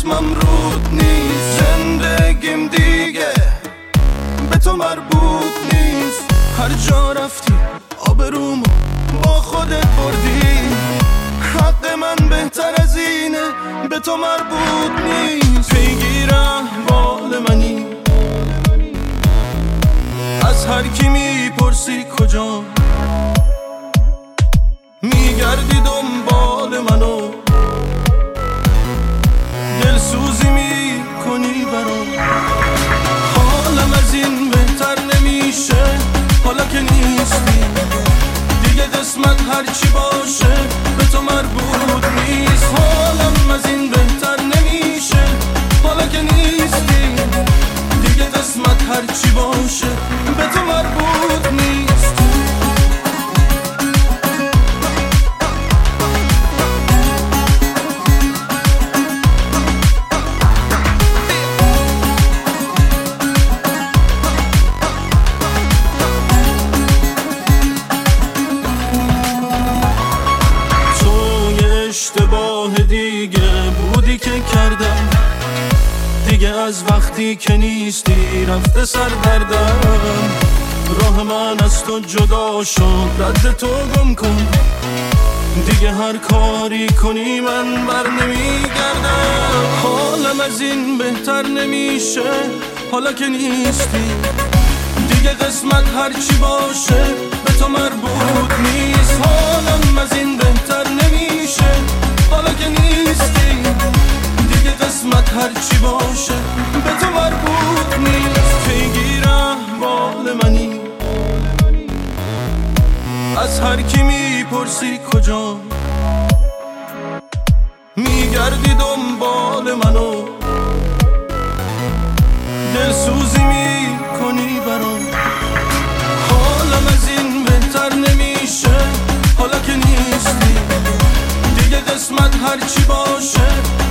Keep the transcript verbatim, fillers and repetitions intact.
اسمم رود نیست. زندگیم دیگه به تو مربوط نیست. هر جا رفتی آبرومو با خودت بردی. حق من بهتر از اینه به تو مربوط نیست. پیگیر احوال منی از هر کی میپرسی کجا، میگردی دنبال منو دلسوزی میکنی برام. حالم از این بهتر نمیشه حالا که نیستی دیگه. قسمت هرچی باشه به تو مربوط نیست. حالم از این بهتر نمیشه حالا که نیستی دیگه. قسمت هرچی باشه به تو مربوط نیست. اشتباه دیگه بودی که کردم دیگه. از وقتی که نیستی رفته سردردم. راه من از تو جدا شد رد تو گم کن دیگه. هر کاری کنی من بر نمیگردم. حالم از این بهتر نمیشه حالا که نیستی دیگه. قسمت هرچی باشه به تو مربوط نیست. حالم از این بهتر نمیشه حالا که نیستی دیگه. قسمت هرچی باشه به تو مربوط نیست. پیگیر احوال منی از هر کی میپرسی کجا، میگردی دنبال منو دلسوزی میکنی برام. حالم از این بهتر نمیشه حالا که نیستی دیگه. قسمت هرچی باشه